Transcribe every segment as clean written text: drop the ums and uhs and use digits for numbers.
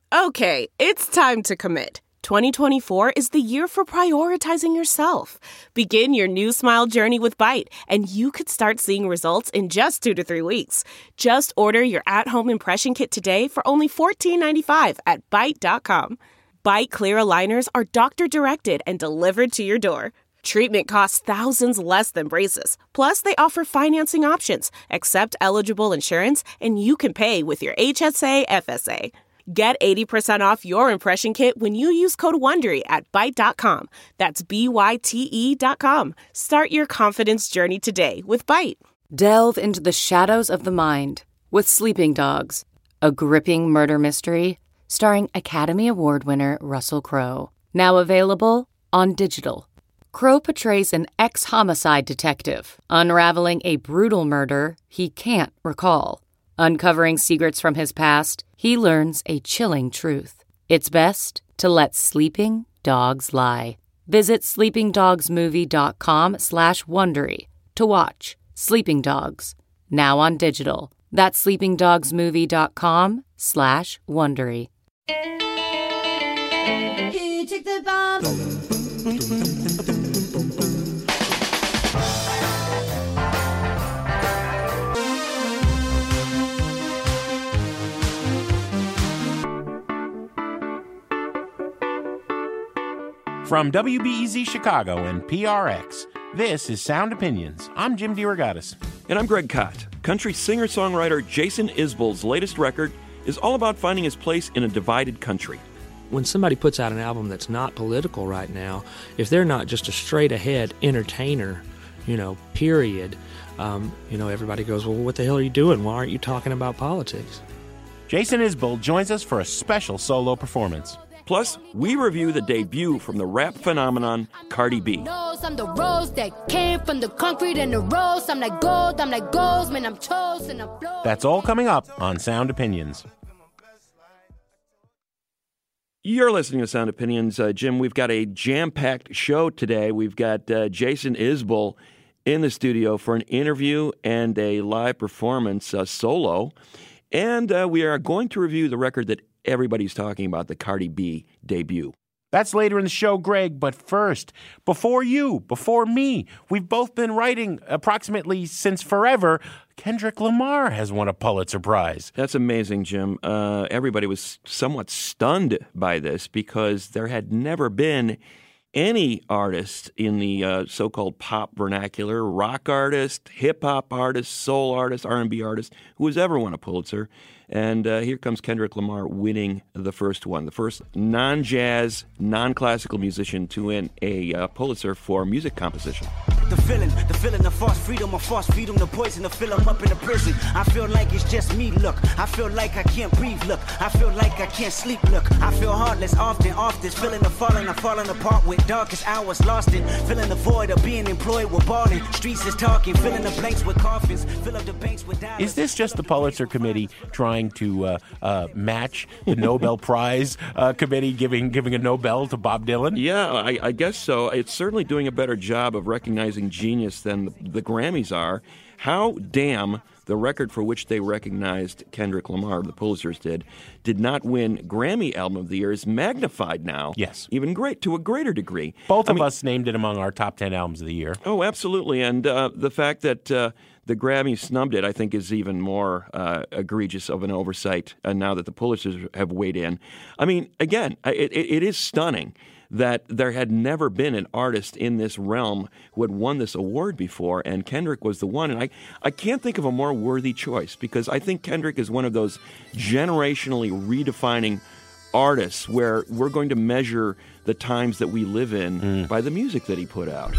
Okay, it's time to commit. 2024 is the year for prioritizing yourself. Begin your new smile journey with Byte, and you could start seeing results in just 2 to 3 weeks. Just order your at-home impression kit today for only $14.95 at Byte.com. Byte Clear aligners are doctor-directed and delivered to your door. Treatment costs thousands less than braces. Plus, they offer financing options, accept eligible insurance, and you can pay with your HSA, FSA. Get 80% off your impression kit when you use code WONDERY at Byte.com. That's BYTE.com. Start your confidence journey today with Byte. Delve into the shadows of the mind with Sleeping Dogs, a gripping murder mystery starring Academy Award winner Russell Crowe. Now available on digital. Crowe portrays an ex-homicide detective unraveling a brutal murder he can't recall. Uncovering secrets from his past, he learns a chilling truth. It's best to let sleeping dogs lie. Visit sleepingdogsmovie.com/Wondery to watch Sleeping Dogs, now on digital. That's sleepingdogsmovie.com/Wondery. Here, take the bomb. From WBEZ Chicago and PRX, this is Sound Opinions. I'm Jim DeRogatis. And I'm Greg Kot. Country singer-songwriter Jason Isbell's latest record is all about finding his place in a divided country. When somebody puts out an album that's not political right now, if they're not just a straight-ahead entertainer, period, everybody goes, well, what the hell are you doing? Why aren't you talking about politics? Jason Isbell joins us for a special solo performance. Plus, we review the debut from the rap phenomenon Cardi B. I'm the rose that came from the concrete and the rose. I'm like gold, man, I'm chosen. That's all coming up on Sound Opinions. You're listening to Sound Opinions. Jim, we've got a jam-packed show today. We've got Jason Isbell in the studio for an interview and a live performance solo. And we are going to review the record that everybody's talking about, the Cardi B debut. That's later in the show, Greg, but first, before me, we've both been writing approximately since forever. Kendrick Lamar has won a Pulitzer Prize. That's amazing, Jim. Everybody was somewhat stunned by this because there had never been any artist in the so-called pop vernacular, rock artist, hip-hop artist, soul artist, R&B artist, who has ever won a Pulitzer. And here comes Kendrick Lamar winning the first one, the first non-jazz, non-classical musician to win a Pulitzer for music composition. The feeling of false freedom, the poison to fill 'em up in the prison. I feel like it's just me, look. I feel like I can't breathe, look. I feel like I can't sleep, look. I feel heartless often, feeling the falling, I'm falling apart with darkest hours lost in. Feeling the void of being employed with balling. Streets is talking, filling the blanks with coffins, fill up the banks with dollars. Is this just the Pulitzer Committee trying to match the Nobel Prize Committee giving a Nobel to Bob Dylan? Yeah, I guess so. It's certainly doing a better job of recognizing genius than the Grammys are. How damn the record for which they recognized Kendrick Lamar, the Pulitzers did not win Grammy Album of the Year is magnified now. Yes. Even to a greater degree. Both of us named it among our top 10 albums of the year. Oh, absolutely. And the fact that the Grammys snubbed it, I think, is even more egregious of an oversight now that the Pulitzers have weighed in. I mean, again, it is stunning that there had never been an artist in this realm who had won this award before, and Kendrick was the one. And I can't think of a more worthy choice because I think Kendrick is one of those generationally redefining artists where we're going to measure the times that we live in by the music that he put out.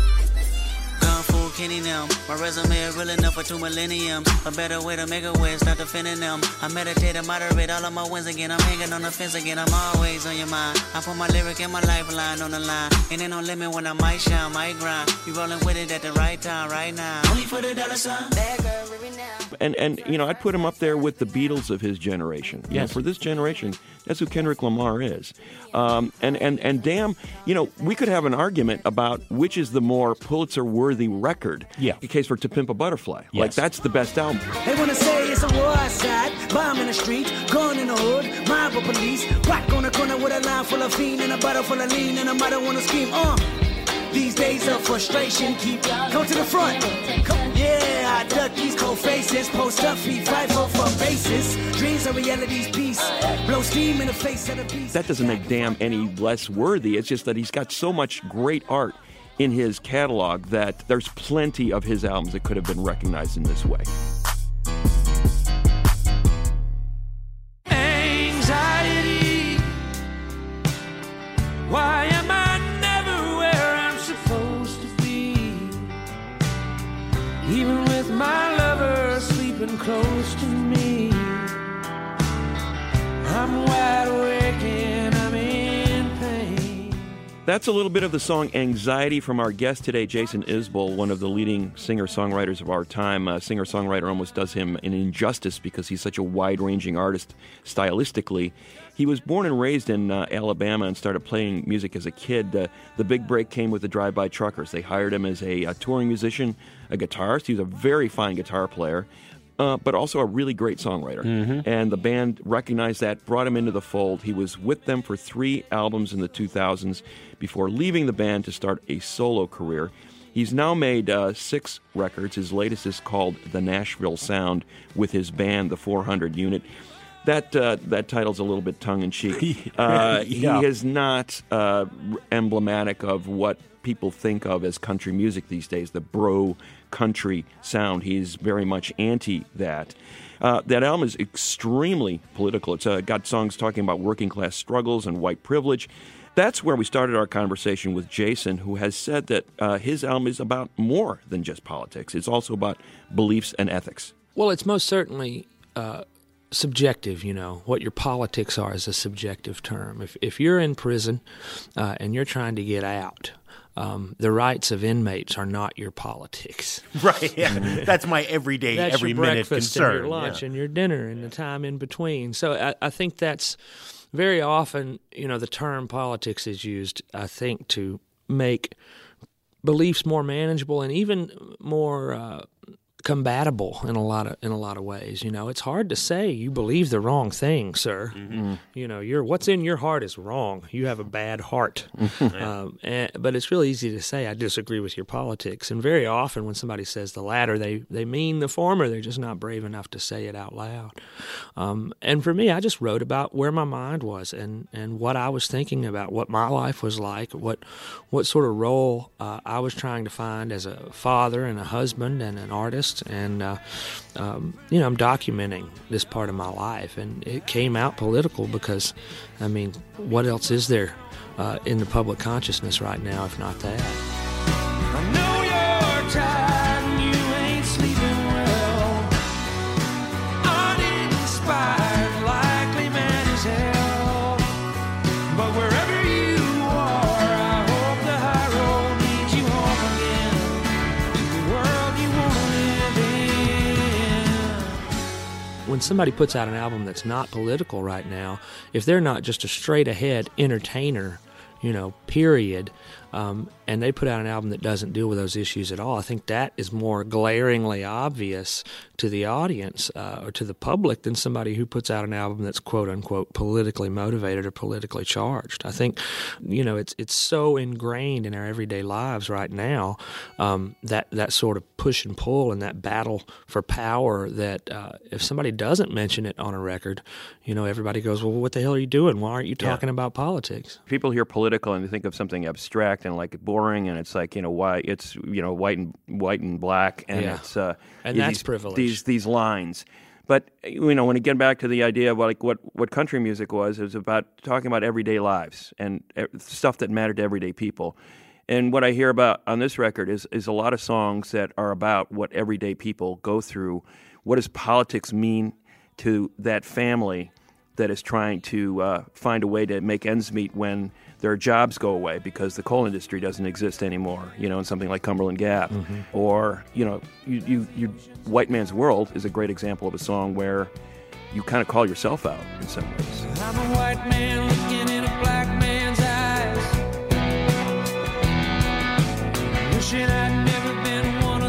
Kenny now. My resume is real enough for 2 millenniums. A better way to make a way, start defending them. I meditate and moderate all of my wins again. I'm hanging on the fence again. I'm always on your mind. I put my lyric and my lifeline on the line. And ain't no limit when I might shine, might grind. You rolling with it at the right time, right now. Only for the dollar sign. Bad girl, living now. And I'd put him up there with the Beatles of his generation. Yes. For this generation, that's who Kendrick Lamar is. And damn, we could have an argument about which is the more Pulitzer-worthy record record. Yeah. In case for To Pimp a Butterfly. Yes. Like, that's the best album. They wanna say it's a war outside, bomb in the street, gun in the hood, mob of police, rock on the corner with a line full of fiend and a bottle full of lean, and a mother wanna scream, These days of frustration keep come to the front. Yeah, I duck these cold faces, post up feet, fight for basis. Dreams are reality's piece, blow steam in the face of the beast. That doesn't make Damn any less worthy. It's just that he's got so much great art in his catalog that there's plenty of his albums that could have been recognized in this way. Anxiety. Why am I never where I'm supposed to be? Even with my lover sleeping close to me, I'm wide awake and I'm in pain. That's a little bit of the song Anxiety from our guest today, Jason Isbell, one of the leading singer-songwriters of our time. Singer-songwriter almost does him an injustice because he's such a wide-ranging artist stylistically. He was born and raised in Alabama and started playing music as a kid. The big break came with the Drive-By Truckers. They hired him as a touring musician, a guitarist. He was a very fine guitar player, but also a really great songwriter. Mm-hmm. And the band recognized that, brought him into the fold. He was with them for 3 albums in the 2000s before leaving the band to start a solo career. He's now made 6 records. His latest is called The Nashville Sound with his band, the 400 Unit. That title's a little bit tongue-in-cheek. He is not emblematic of what people think of as country music these days, the bro country sound. He's very much anti that. That album is extremely political. It's got songs talking about working-class struggles and white privilege. That's where we started our conversation with Jason, who has said that his album is about more than just politics. It's also about beliefs and ethics. Well, it's most certainly subjective, what your politics are is a subjective term. If you're in prison and you're trying to get out, the rights of inmates are not your politics. Right, yeah. That's my everyday, that's every your minute breakfast concern. And your lunch and your dinner and the time in between. So I think that's very often, the term politics is used, I think, to make beliefs more manageable and even more combatable in a lot of ways. It's hard to say you believe the wrong thing, sir. Mm-hmm. What's in your heart is wrong. You have a bad heart. But it's really easy to say I disagree with your politics. And very often when somebody says the latter, they mean the former. They're just not brave enough to say it out loud. And for me, I just wrote about where my mind was and what I was thinking about, what my life was like, what sort of role I was trying to find as a father and a husband and an artist. And, I'm documenting this part of my life. And it came out political because, what else is there in the public consciousness right now, if not that? I know you're tired and you ain't sleeping well. Uninspired, likely man as hell. But wherever you are, I hope the high road leads you home again to the world you want to live in. When somebody puts out an album that's not political right now, if they're not just a straight-ahead entertainer, period, and they put out an album that doesn't deal with those issues at all, I think that is more glaringly obvious to the audience or to the public than somebody who puts out an album that's quote-unquote politically motivated or politically charged. I think, it's so ingrained in our everyday lives right now, that sort of push and pull and that battle for power that if somebody doesn't mention it on a record, everybody goes, well, what the hell are you doing? Why aren't you talking about politics? People hear political and they think of something abstract and like boring, and it's like why it's white and black, and it's and that's privilege. These lines. But when you get back to the idea of what country music was, it was about talking about everyday lives and stuff that mattered to everyday people. And what I hear about on this record is a lot of songs that are about what everyday people go through. What does politics mean to that family that is trying to find a way to make ends meet when their jobs go away because the coal industry doesn't exist anymore, in something like Cumberland Gap. Mm-hmm. Or, you White Man's World is a great example of a song where you kind of call yourself out in some ways. I'm a white man looking in a black man's eyes, wishing I'd never been one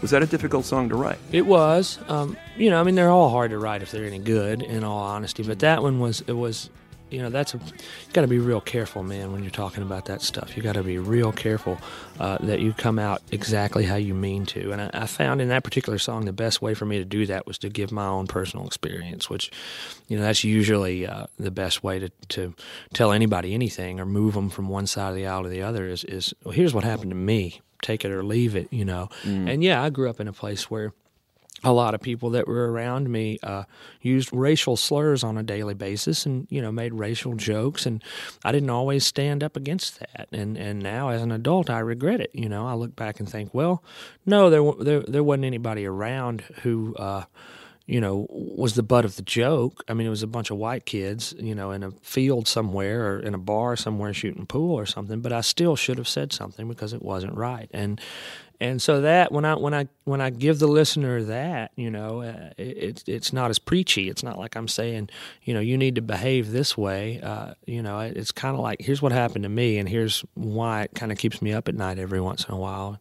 Was that a difficult song to write? It was. They're all hard to write if they're any good, in all honesty. But that one was, you got to be real careful, man, when you're talking about that stuff. You got to be real careful that you come out exactly how you mean to. And I found in that particular song the best way for me to do that was to give my own personal experience, which, that's usually the best way to tell anybody anything or move them from one side of the aisle to the other is well, here's what happened to me. Take it or leave it, And yeah, I grew up in a place where a lot of people that were around me used racial slurs on a daily basis and, made racial jokes. And I didn't always stand up against that. And now as an adult, I regret it. I look back and think, well, no, there wasn't anybody around who, was the butt of the joke. I mean, it was a bunch of white kids, in a field somewhere or in a bar somewhere shooting pool or something. But I still should have said something because it wasn't right. And so that when I give the listener that, it's not as preachy. It's not like I'm saying, you need to behave this way. It's kind of like, here's what happened to me, and here's why it kind of keeps me up at night every once in a while.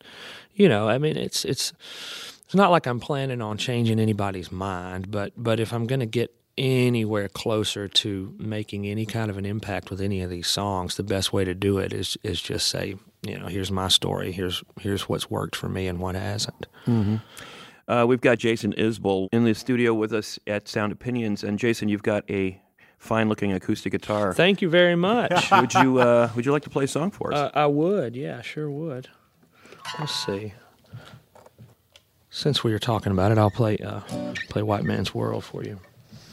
It's not like I'm planning on changing anybody's mind, but if I'm going to get anywhere closer to making any kind of an impact with any of these songs, the best way to do it is just say, here's my story, here's what's worked for me and what hasn't. Mm-hmm. We've got Jason Isbell in the studio with us at Sound Opinions, and Jason, you've got a fine-looking acoustic guitar. Thank you very much. Would you like to play a song for us? I would, yeah, sure would. Let's see. Since we were talking about it, I'll play White Man's World for you.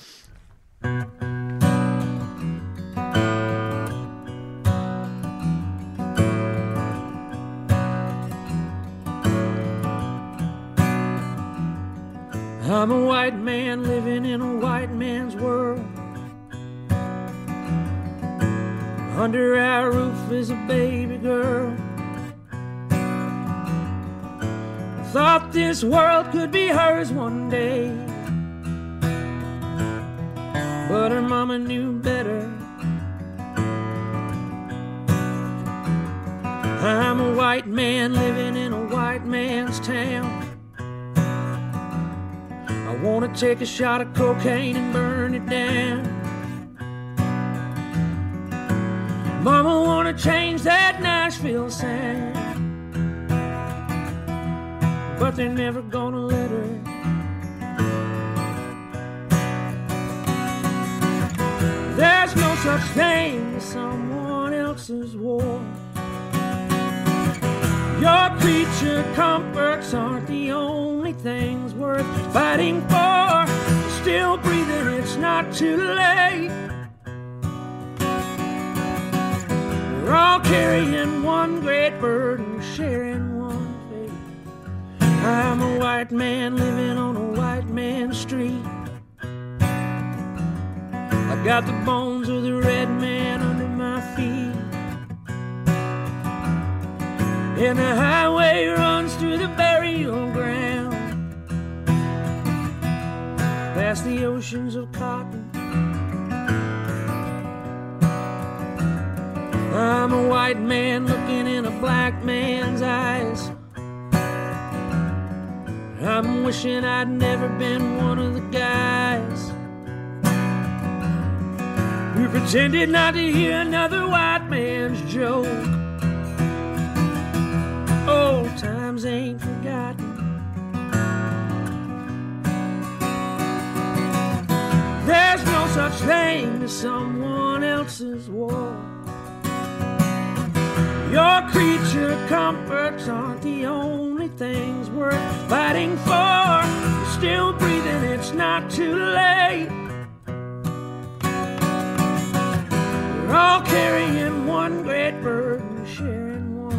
I'm a white man living in a white man's world. Under our roof is a baby girl. Thought this world could be hers one day, but her mama knew better. I'm a white man living in a white man's town. I wanna take a shot of cocaine and burn it down. Mama wanna change that Nashville sound, but they're never gonna let her. There's no such thing as someone else's war. Your creature comforts aren't the only things worth fighting for. Still breathing, it's not too late. We're all carrying one great burden, sharing one fate. I'm a white man living on a white man's street. I got the bones of the red man under my feet. And the highway runs through the burial ground, past the oceans of cotton. I'm a white man looking in a black man's eyes. I'm wishing I'd never been one of the guys who pretended not to hear another white man's joke. Old times ain't forgotten. There's no such thing as someone else's war. Your creature comforts aren't the only things worth fighting for. You're still breathing, it's not too late. We're all carrying one great burden, sharing one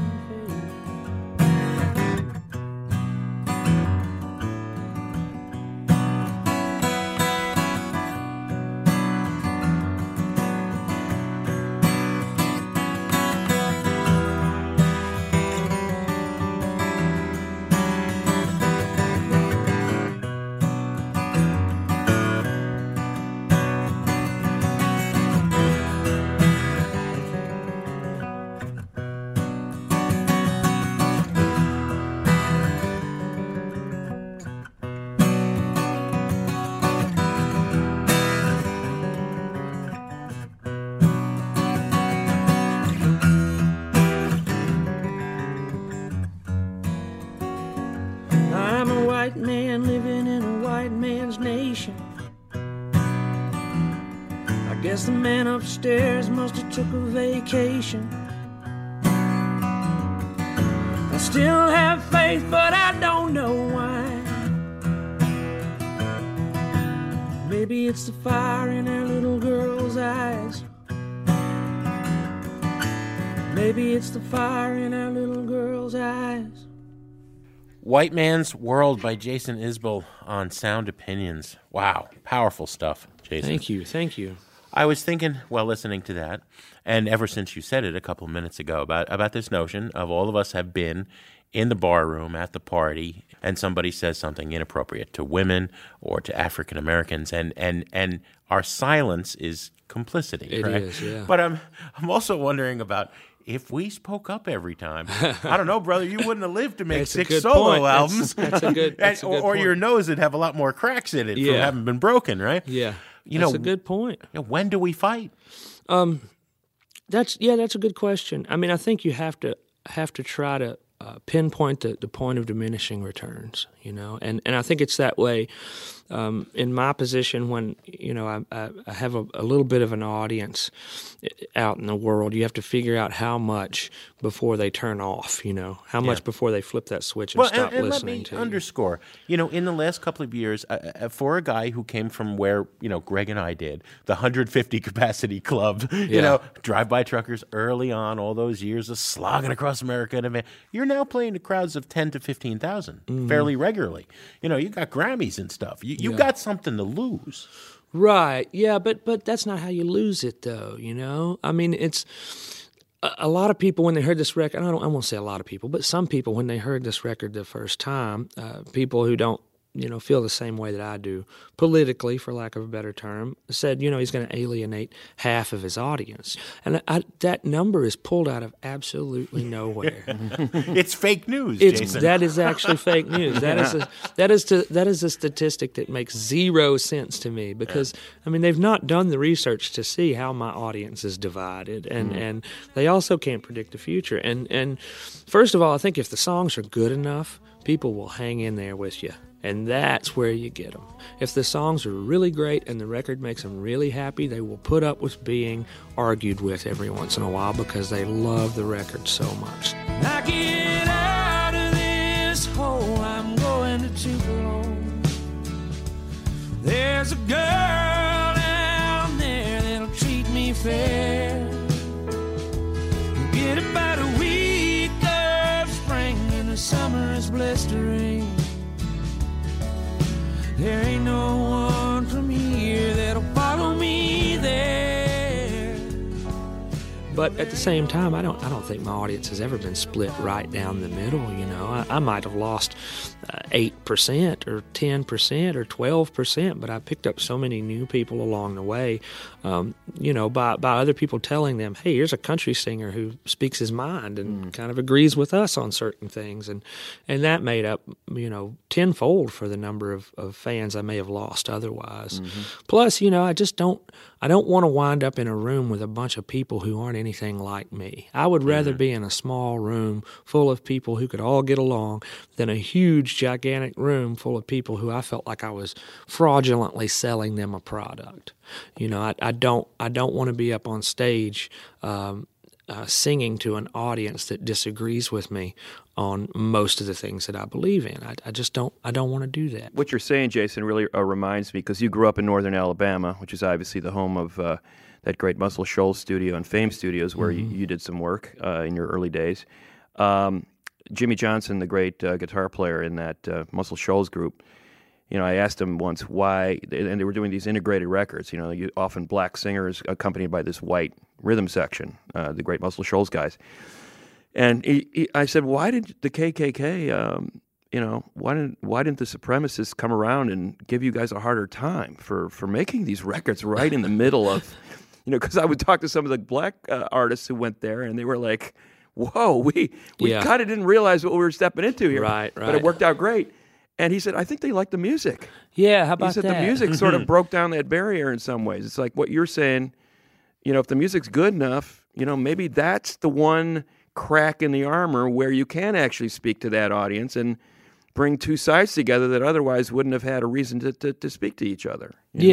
Guess the man upstairs must have took a vacation. I still have faith, but I don't know why. Maybe it's the fire in our little girl's eyes. Maybe it's the fire in our little girl's eyes. White Man's World by Jason Isbell on Sound Opinions. Wow, powerful stuff, Jason. Thank you. I was thinking, while listening to that, and ever since you said it a couple of minutes ago, about this notion of all of us have been in the bar room at the party, and somebody says something inappropriate to women or to African Americans, and our silence is complicity. It right? is, yeah. But I'm also wondering about if we spoke up every time. I don't know, brother. You wouldn't have lived to make 6 solo point. albums. That's a good or your nose would have a lot more cracks in it from having been broken, right? Yeah. That's a good point. When do we fight? That's a good question. I mean, I think you have to try to pinpoint the point of diminishing returns, and I think it's that way in my position when, I have a little bit of an audience out in the world. You have to figure out how much before they turn off, how much before they flip that switch and stop and listening let me to underscore, in the last couple of years, for a guy who came from where, Greg and I did, the 150 capacity club, drive-by truckers early on, all those years of slogging across America in a van, you're now playing to crowds of 10 to 15,000 fairly regularly. You got Grammys and stuff. You got something to lose. Right. Yeah, but that's not how you lose it, though, I mean, it's a lot of people when they heard this record, I won't say a lot of people, but some people when they heard this record the first time, people who don't, feel the same way that I do politically, for lack of a better term, said, he's going to alienate half of his audience. And that number is pulled out of absolutely nowhere. It's fake news, Jason. That is actually fake news. That is a statistic that makes zero sense to me because, I mean, they've not done the research to see how my audience is divided, and they also can't predict the future. And first of all, I think if the songs are good enough, people will hang in there with you. And that's where you get them. If the songs are really great and the record makes them really happy, they will put up with being argued with every once in a while because they love the record so much. I get out of this hole I'm going to Tupelo. There's a girl down there that'll treat me fair. We'll get about a week of spring and the summer is blistering. There ain't no one from here that'll follow me there. But at the same time, I don't think my audience has ever been split right down the middle. I might have lost 8% or 10% or 12%, but I picked up so many new people along the way. By other people telling them, "Hey, here's a country singer who speaks his mind and kind of agrees with us on certain things," and that made up tenfold for the number of fans I may have lost otherwise. Plus, I don't want to wind up in a room with a bunch of people who aren't anything like me. I would rather be in a small room full of people who could all get along than a huge, gigantic room full of people who I felt like I was fraudulently selling them a product. I don't want to be up on stage singing to an audience that disagrees with me on most of the things that I believe in. I just don't want to do that. What you're saying, Jason, really reminds me, because you grew up in northern Alabama, which is obviously the home of that great Muscle Shoals studio and Fame Studios, where you did some work in your early days. Jimmy Johnson, the great guitar player in that Muscle Shoals group, I asked him once why, and they were doing these integrated records, often black singers accompanied by this white rhythm section, the great Muscle Shoals guys. And I said, why did the KKK, why didn't the supremacists come around and give you guys a harder time for making these records right in the middle of, because I would talk to some of the black artists who went there, and they were like, whoa, we kind of didn't realize what we were stepping into here. Right. But it worked out great. And he said, I think they like the music. Yeah, how about that? He said the music sort of broke down that barrier in some ways. It's like what you're saying, if the music's good enough, maybe that's the one crack in the armor where you can actually speak to that audience and bring two sides together that otherwise wouldn't have had a reason to speak to each other. Yeah,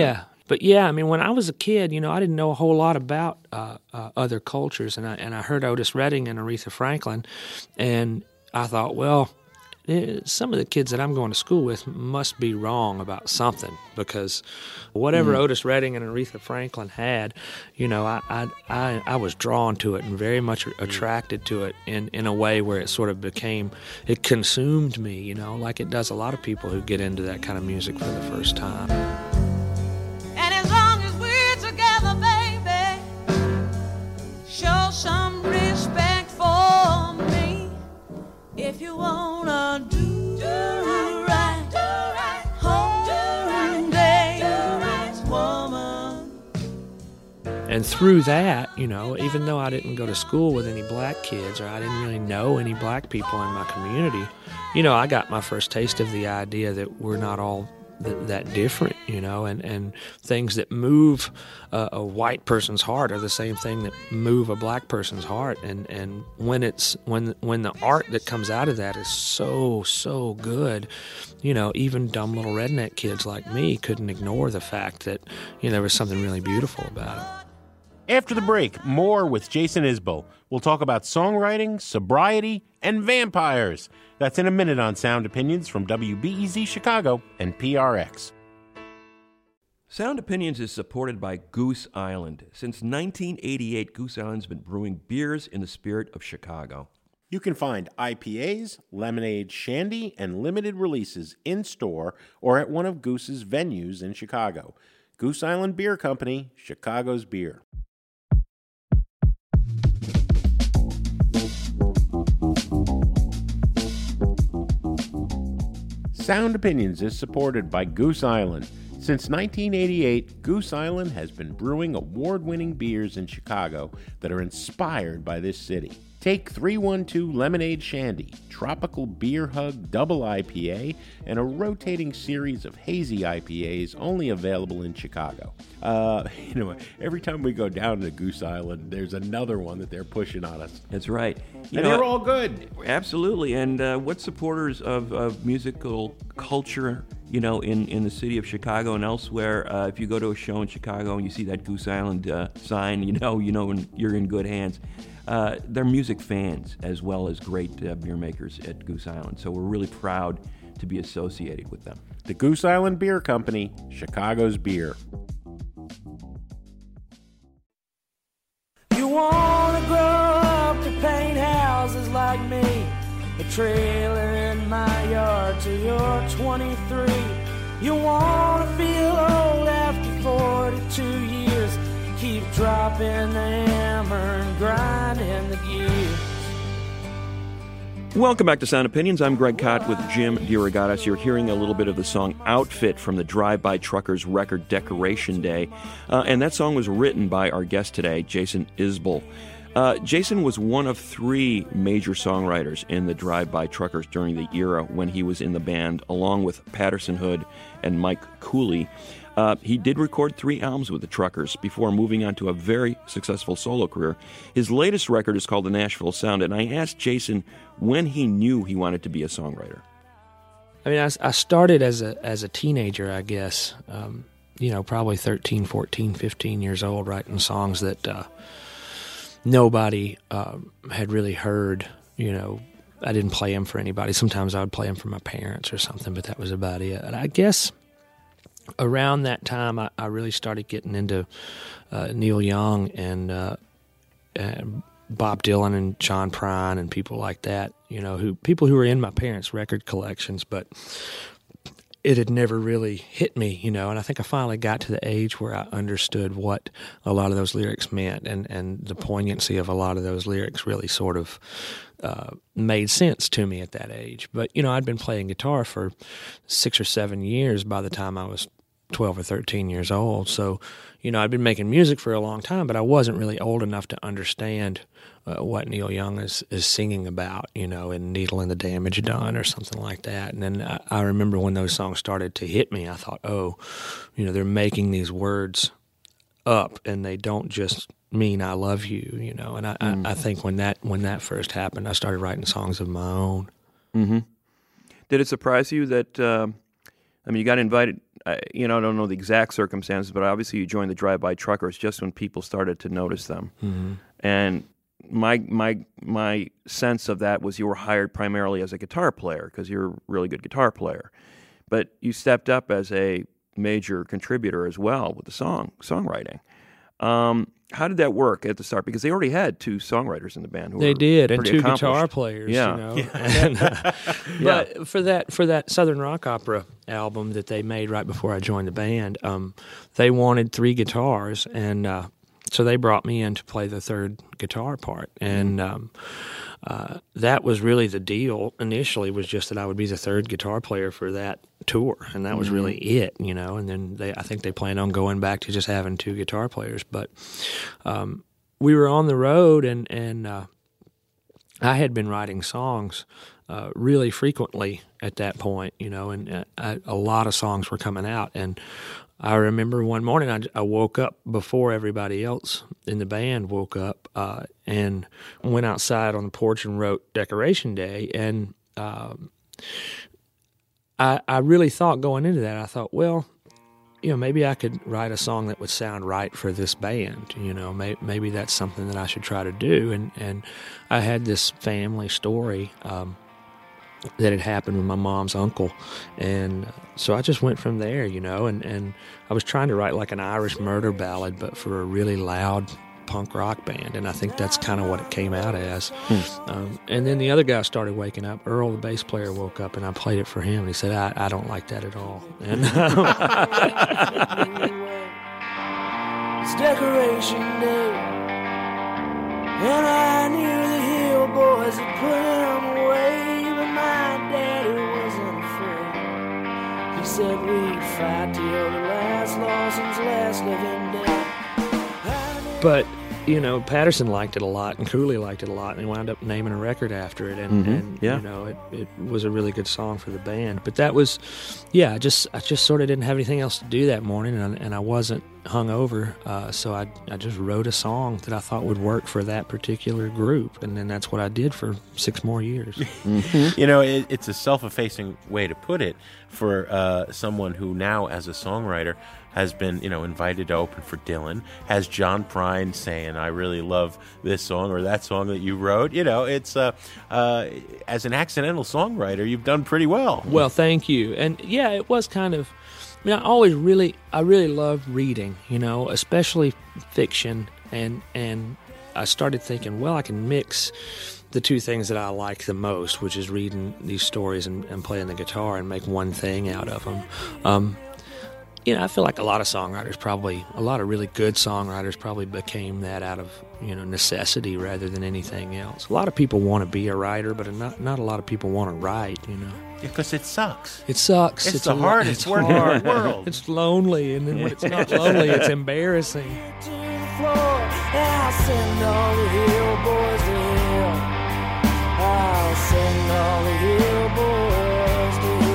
But yeah, I mean, when I was a kid, I didn't know a whole lot about other cultures, and I heard Otis Redding and Aretha Franklin, and I thought, well, some of the kids that I'm going to school with must be wrong about something, because whatever Otis Redding and Aretha Franklin had, I was drawn to it and very much attracted to it in a way where it sort of it consumed me, like it does a lot of people who get into that kind of music for the first time. And as long as we're together, baby, show some respect for me. If you wanna do right, home day, woman. And through that, even though I didn't go to school with any black kids, or I didn't really know any black people in my community, I got my first taste of the idea that we're not all that different, and things that move a white person's heart are the same thing that move a black person's heart, and when the art that comes out of that is so good, even dumb little redneck kids like me couldn't ignore the fact that there was something really beautiful about it. After the break, more with Jason Isbell. We'll talk about songwriting, sobriety, and vampires. That's in a minute on Sound Opinions from WBEZ Chicago and PRX. Sound Opinions is supported by Goose Island. Since 1988, Goose Island's been brewing beers in the spirit of Chicago. You can find IPAs, lemonade, shandy, and limited releases in-store or at one of Goose's venues in Chicago. Goose Island Beer Company, Chicago's beer. Sound Opinions is supported by Goose Island. Since 1988, Goose Island has been brewing award-winning beers in Chicago that are inspired by this city. Take 312 Lemonade Shandy, Tropical Beer Hug Double IPA, and a rotating series of hazy IPAs only available in Chicago. Every time we go down to Goose Island, there's another one that they're pushing on us. That's right. And they're all good. Absolutely. And what supporters of musical culture, in the city of Chicago and elsewhere, if you go to a show in Chicago and you see that Goose Island sign, when you're in good hands. They're music fans as well as great beer makers at Goose Island. So we're really proud to be associated with them. The Goose Island Beer Company, Chicago's beer. You wanna grow up to paint houses like me, a trailer in my yard till you're 23. You wanna feel old after 42 years, keep dropping the hammer and grinding the gears. Welcome back to Sound Opinions. I'm Greg Kot with Jim DeRogatis. You're hearing a little bit of the song Outfit from the Drive-By Truckers record Decoration Day. And that song was written by our guest today, Jason Isbell. Jason was one of three major songwriters in the Drive-By Truckers during the era when he was in the band, along with Patterson Hood and Mike Cooley. He did record 3 albums with the Truckers before moving on to a very successful solo career. His latest record is called The Nashville Sound, and I asked Jason when he knew he wanted to be a songwriter. I mean, I started as a teenager, I guess, probably 13, 14, 15 years old, writing songs that nobody had really heard. I didn't play them for anybody. Sometimes I would play them for my parents or something, but that was about it. And I guess around that time, I really started getting into Neil Young and Bob Dylan and John Prine and people like that, people who were in my parents' record collections, but it had never really hit me, and I think I finally got to the age where I understood what a lot of those lyrics meant, and the poignancy of a lot of those lyrics really sort of made sense to me at that age. But, I'd been playing guitar for 6 or 7 years by the time I was 12 or 13 years old. So, I'd been making music for a long time, but I wasn't really old enough to understand what Neil Young is singing about, in Needle and the Damage Done or something like that. And then I remember when those songs started to hit me, I thought, they're making these words up and they don't just mean I love you, And I think when that first happened, I started writing songs of my own. Mm-hmm. Did it surprise you that, you got invited I don't know the exact circumstances, but obviously you joined the Drive-By Truckers just when people started to notice them. Mm-hmm. And my sense of that was you were hired primarily as a guitar player because you're a really good guitar player. But you stepped up as a major contributor as well with the songwriting. How did that work at the start? Because they already had 2 songwriters in the band. Who they were did, and 2 accomplished. guitar players. Yeah. You know? And, but for that Southern Rock Opera album that they made right before I joined the band, they wanted 3 guitars, and so they brought me in to play the 3rd guitar part, and that was really the deal. Initially, was just that I would be the 3rd guitar player for that tour, and that was really it, And then I think they planned on going back to just having 2 guitar players. But we were on the road, and I had been writing songs really frequently at that point, and a lot of songs were coming out. And I remember one morning I woke up before everybody else in the band woke up and went outside on the porch and wrote Decoration Day. And I really thought going into that, I thought, well, maybe I could write a song that would sound right for this band. Maybe that's something that I should try to do. And I had this family story that had happened with my mom's uncle, and so I just went from there, and I was trying to write like an Irish murder ballad, but for a really loud punk rock band, and I think that's kind of what it came out as. And then the other guy started waking up. Earl, the bass player, woke up, and I played it for him, and he said, I don't like that at all. And It's Decoration Day, and I knew the Hill Boys had put him away. My daddy wasn't afraid. He said we'd fight till the last Lawson's last living day. But, Patterson liked it a lot, and Cooley liked it a lot, and they wound up naming a record after it, and it was a really good song for the band. But that was, I just sort of didn't have anything else to do that morning, and I wasn't hungover, so I just wrote a song that I thought would work for that particular group, and then that's what I did for 6 more years. It's a self-effacing way to put it for someone who now, as a songwriter, has been, invited to open for Dylan, has John Prine saying, I really love this song or that song that you wrote. It's, as an accidental songwriter, you've done pretty well. Well, thank you. And yeah, it was kind of, I really loved reading, especially fiction. And I started thinking, well, I can mix the 2 things that I like the most, which is reading these stories and playing the guitar, and make one thing out of them. I feel like a lot of really good songwriters probably became that out of, necessity rather than anything else. A lot of people want to be a writer, but not a lot of people want to write, Because it sucks. It sucks. It's the hardest work in the world. It's lonely, and then when it's not lonely, it's embarrassing. To the floor, I'll send all the Hill Boys to hell. I'll send all the Hill Boys to hell.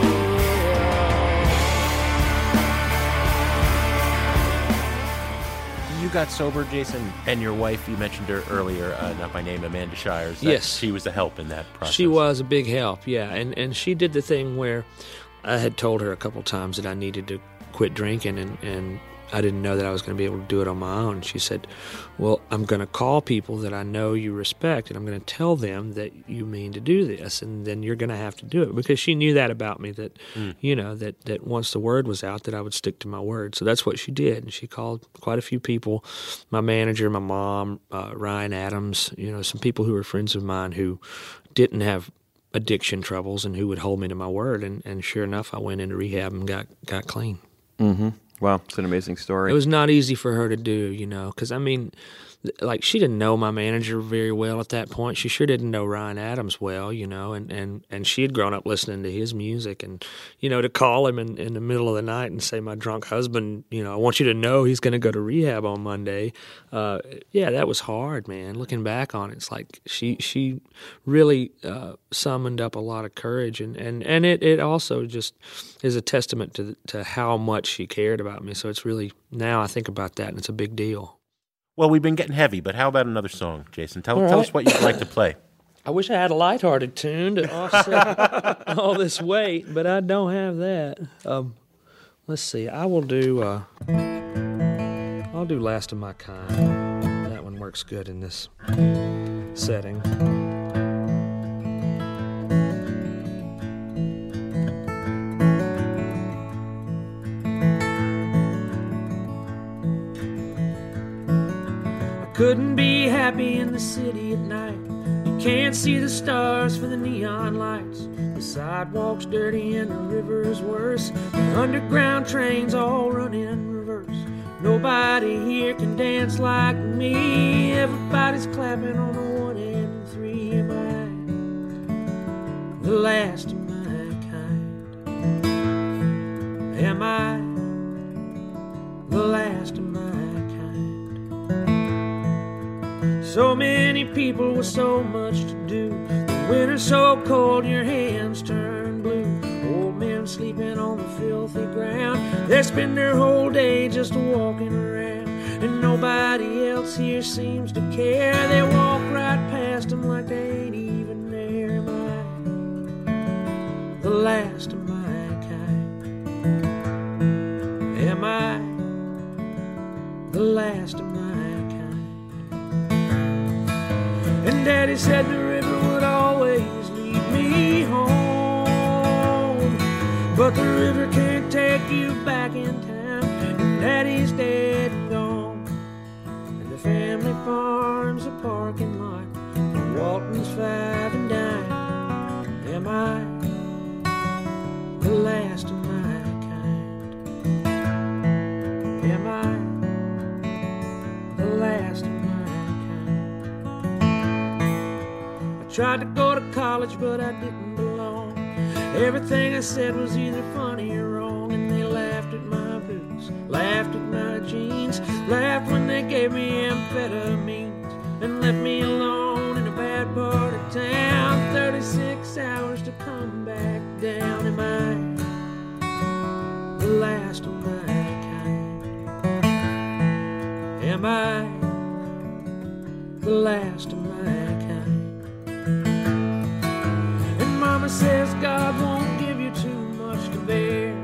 You got sober, Jason, and your wife, you mentioned her earlier, not by name, Amanda Shires. Yes. She was a help in that process. She was a big help, yeah. And she did the thing where I had told her a couple times that I needed to quit drinking, and I didn't know that I was going to be able to do it on my own. She said, well, I'm going to call people that I know you respect, and I'm going to tell them that you mean to do this, and then you're going to have to do it. Because she knew that about me, that, that once the word was out, that I would stick to my word. So that's what she did, and she called quite a few people, my manager, my mom, Ryan Adams, some people who were friends of mine who didn't have addiction troubles and who would hold me to my word. And sure enough, I went into rehab and got clean. Mm-hmm. Wow, it's an amazing story. It was not easy for her to do, because, she didn't know my manager very well at that point. She sure didn't know Ryan Adams well, and she had grown up listening to his music. And, to call him in the middle of the night and say, my drunk husband, I want you to know he's going to go to rehab on Monday. That was hard, man. Looking back on it, it's like she really summoned up a lot of courage. And it also just is a testament to how much she cared about me. So it's really, now I think about that, and it's a big deal. Well, we've been getting heavy, but how about another song, Jason? Tell us what you'd like to play. I wish I had a lighthearted tune to offset all this weight, but I don't have that. Let's see. I'll do Last of My Kind. That one works good in this setting. Couldn't be happy in the city at night. You can't see the stars for the neon lights. The sidewalk's dirty and the river's worse. The underground trains all run in reverse. Nobody here can dance like me. Everybody's clapping on the 1 and 3. Am I the last of my kind? Am I the last of my kind? So many people with so much to do. The winter's so cold your hands turn blue. Old men sleeping on the filthy ground. They spend their whole day just walking around. And nobody else here seems to care. They walk right past them like they ain't even there. Am I the last of my kind? Am I the last of my kind? And Daddy said the river would always lead me home, but the river can't take you back in time. And Daddy's dead and gone, and the family farm's a parking lot for Walton's 5 and dime. Am I the last of my kind? Am I the last of my kind? Tried to go to college, but I didn't belong. Everything I said was either funny or wrong. And they laughed at my boots, laughed at my jeans, laughed when they gave me amphetamines, and left me alone in a bad part of town. 36 hours to come back down. Am I the last of my kind? Am I the last of my kind? Mama says God won't give you too much to bear.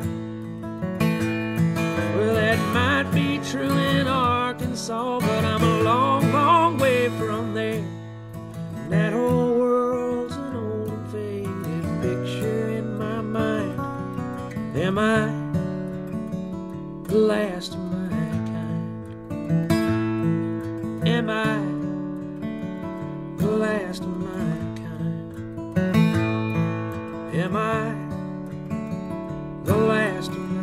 Well, that might be true in Arkansas, but I'm a long, long way from there. And that whole world's an old and faded picture in my mind. Am I the last of my kind? Am I the last of my kind? Am I the last of my kind?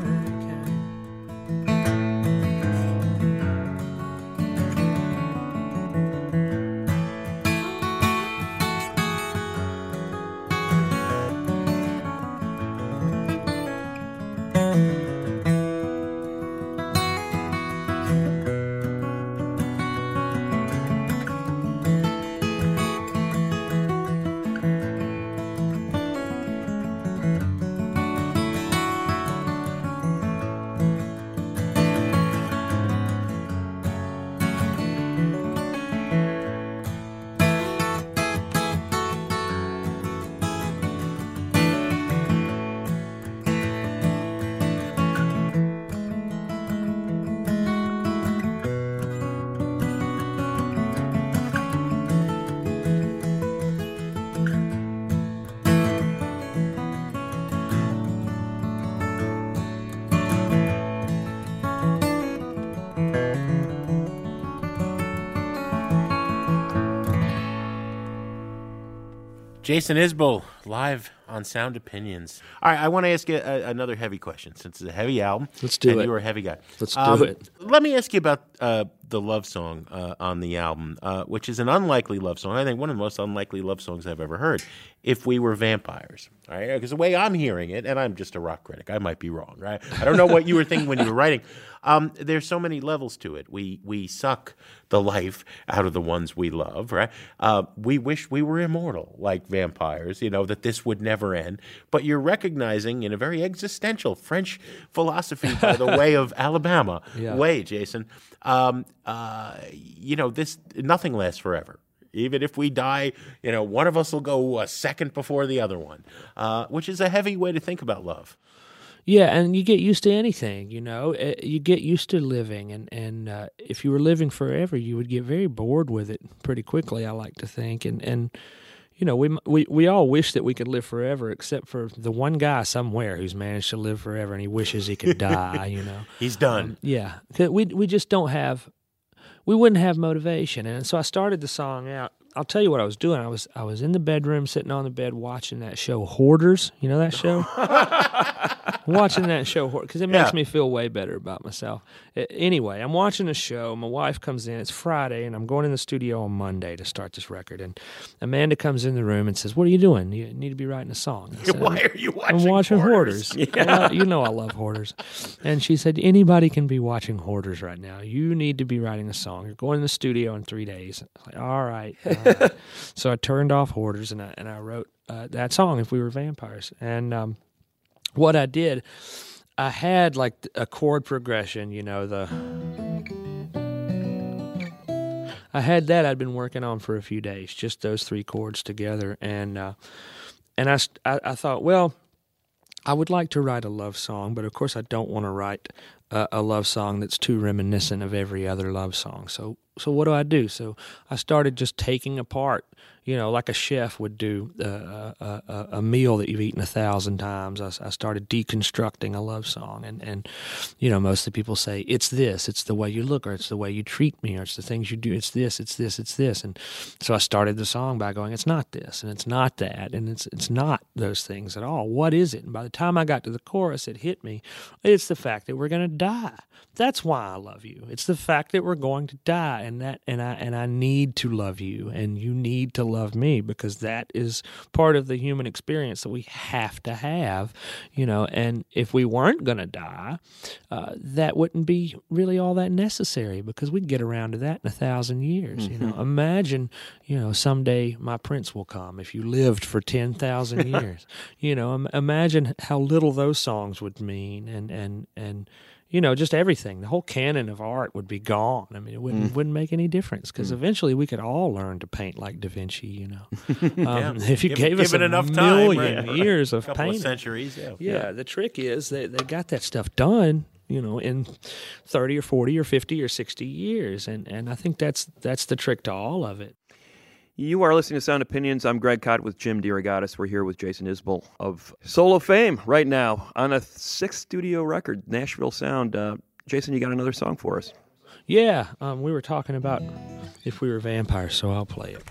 Jason Isbell, live on Sound Opinions. All right, I want to ask you another heavy question, since it's a heavy album. Let's do it. You're a heavy guy. Let's do it. Let me ask you about the love song on the album, which is an unlikely love song. I think one of the most unlikely love songs I've ever heard. If We Were Vampires, right? Because the way I'm hearing it, and I'm just a rock critic, I might be wrong, right? I don't know what you were thinking when you were writing. There's so many levels to it. We suck the life out of the ones we love, right? We wish we were immortal like vampires, that this would never end. But you're recognizing in a very existential French philosophy by the way of Alabama way, Jason, this nothing lasts forever. Even if we die, one of us will go a second before the other one, which is a heavy way to think about love. Yeah, and you get used to anything, you know. You get used to living, and if you were living forever, you would get very bored with it pretty quickly, I like to think. And you know, we all wish that we could live forever, except for the one guy somewhere who's managed to live forever, and he wishes he could die, you know. He's done. Yeah, 'cause we just don't have, we wouldn't have motivation. And so I started the song out. I'll tell you what I was doing. I was in the bedroom, sitting on the bed, watching that show Hoarders. You know that show? Watching that show because it makes me feel way better about myself. Anyway, I'm watching a show. My wife comes in. It's Friday, and I'm going in the studio on Monday to start this record. And Amanda comes in the room and says, "What are you doing? You need to be writing a song." I said, Why are you watching? I'm watching Hoarders. Yeah. You know I love Hoarders. And she said, "Anybody can be watching Hoarders right now. You need to be writing a song. You're going in the studio in 3 days." I was like, all right. So I turned off Hoarders and I wrote that song, If We Were Vampires. And what I did, I had like a chord progression, you know, I had that I'd been working on for a few days, just those 3 chords together. And I thought, well, I would like to write a love song, but of course I don't want to write a love song that's too reminiscent of every other love song. So what do? So I started just taking apart, you know, like a chef would do a meal that you've eaten 1,000 times. I started deconstructing a love song, and you know, most of the people say it's this, it's the way you look, or it's the way you treat me, or it's the things you do. It's this, it's this, it's this. And so I started the song by going, it's not this, and it's not that, and it's not those things at all. What is it? And by the time I got to the chorus, it hit me. It's the fact that we're going to die. That's why I love you. It's the fact that we're going to die, and I need to love you, and you need to love me, because that is part of the human experience that we have to have, you know. And if we weren't going to die, that wouldn't be really all that necessary, because we'd get around to that in 1,000 years. You know, imagine, you know, someday my prince will come. If you lived for 10,000 years, you know, imagine how little those songs would mean, and you know, just everything. The whole canon of art would be gone. I mean, it wouldn't make any difference, because eventually we could all learn to paint like Da Vinci, you know. If you gave us enough million years of couple painting. of centuries, Yeah, the trick is they got that stuff done, you know, in 30 or 40 or 50 or 60 years. And I think that's the trick to all of it. You are listening to Sound Opinions. I'm Greg Kot with Jim DeRogatis. We're here with Jason Isbell of Solo fame right now on a 6th studio record, Nashville Sound. Jason, you got another song for us? Yeah, we were talking about If We Were Vampires, so I'll play it.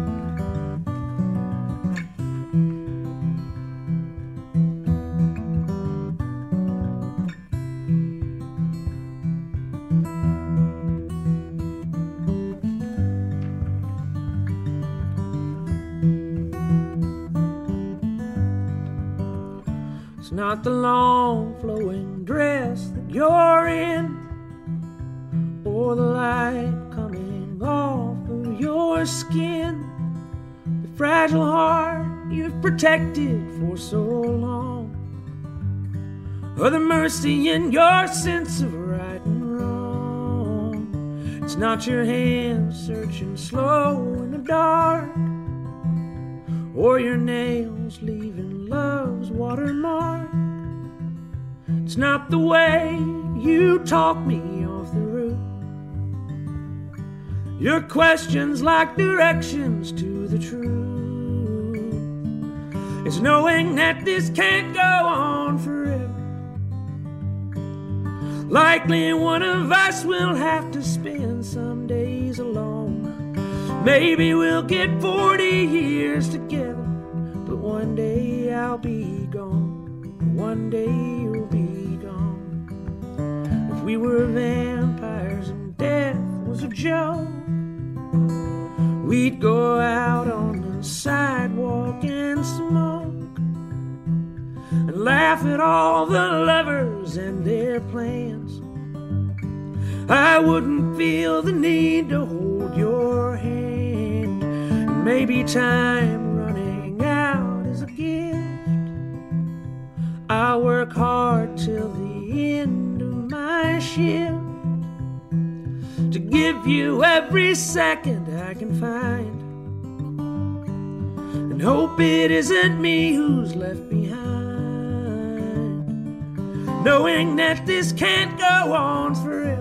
It's not the long flowing dress that you're in, or the light coming off of your skin, the fragile heart you've protected for so long, or the mercy in your sense of right and wrong. It's not your hands searching slow in the dark, or your nails leaving love's watermark. It's not the way you talk me off the roof, your questions like directions to the truth. It's knowing that this can't go on forever. Likely one of us will have to spend some days alone. Maybe we'll get 40 years together, but one day I'll be gone. One day you'll be gone. If we were vampires and death was a joke, we'd go out on the sidewalk and smoke, and laugh at all the lovers and their plans. I wouldn't feel the need to hold your hand, and maybe time running out is a gift. I'll work hard till the end of my shift to give you every second I can find, and hope it isn't me who's left behind. knowing that this can't go on forever.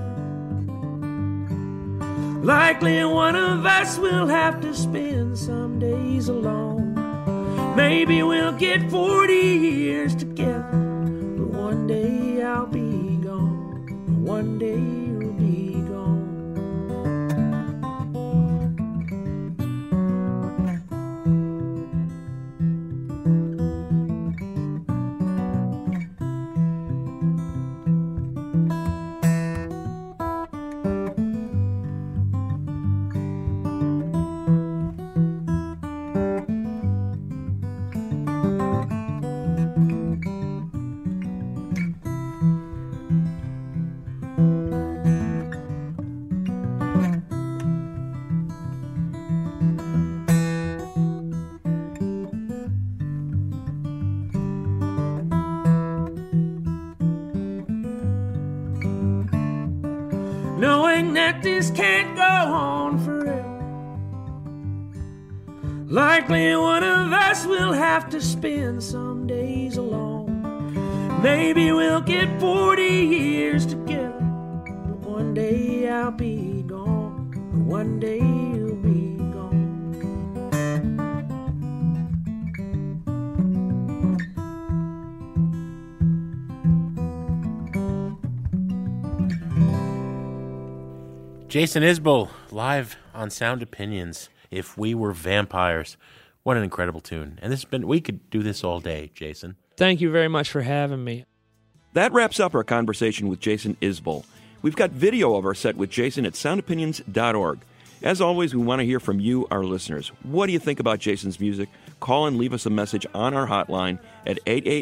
Likely one of us will have to spend some days alone. Maybe we'll get 40 years together, but one day I'll be gone. One day you'll be gone. Knowing that this can't go on forever. Likely one of us will have to spend some days alone. Maybe we'll get 40 years together, but one day I'll be gone. One day you'll be gone. Jason Isbell, live on Sound Opinions. If We Were Vampires. What an incredible tune. And we could do this all day, Jason. Thank you very much for having me. That wraps up our conversation with Jason Isbell. We've got video of our set with Jason at soundopinions.org. As always, we want to hear from you, our listeners. What do you think about Jason's music? Call and leave us a message on our hotline at